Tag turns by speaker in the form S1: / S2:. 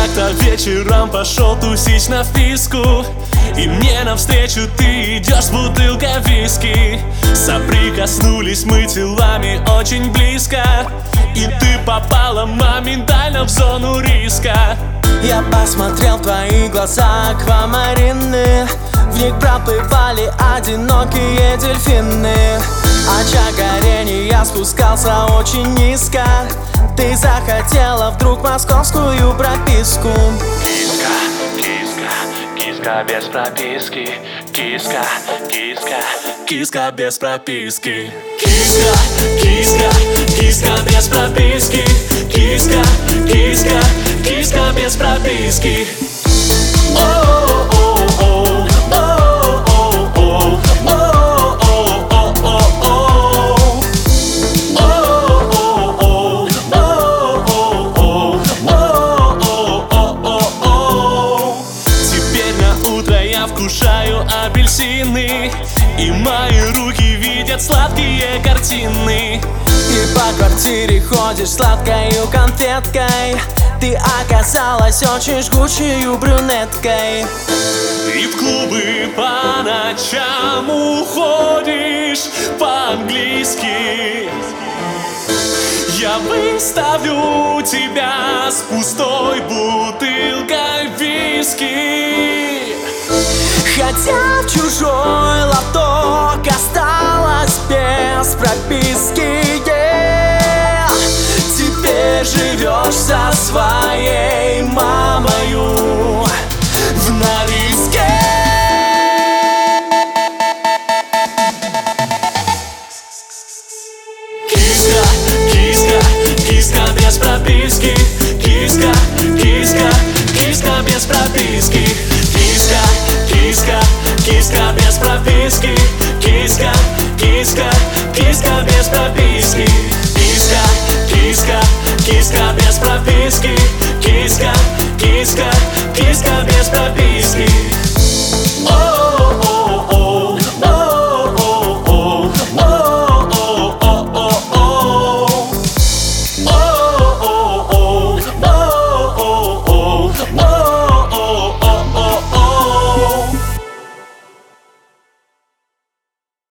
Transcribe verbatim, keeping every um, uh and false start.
S1: Как-то вечером пошел тусить на вписку, и мне навстречу ты идешь с бутылкой виски. Соприкоснулись мы телами очень близко, и ты попала моментально в зону риска.
S2: Я посмотрел в твои глаза аквамарины, в них проплывали одинокие дельфины. Очаг горения спускался очень низко, ты захотела вдруг московскую прописку.
S1: Киска, киска, киска без прописки. Киска, киска, киска без прописки. Киска, киска, киска без прописки. Киска, киска, киска без прописки. О-о-о-о, о-о-о-о, о-о-о-о, о-о-о-о. Теперь на утро я вкушаю апельсины, и мои руки видят сладкие картины.
S2: И по квартире ходишь сладкою конфеткой, ты оказалась очень жгучей брюнеткой.
S1: И в клубы по ночам уходишь по-английски. Я выставлю тебя с пустой бутылкой виски.
S2: Хотя в чужой лоток осталась без прописки, yeah. Теперь живешь со своей мамой.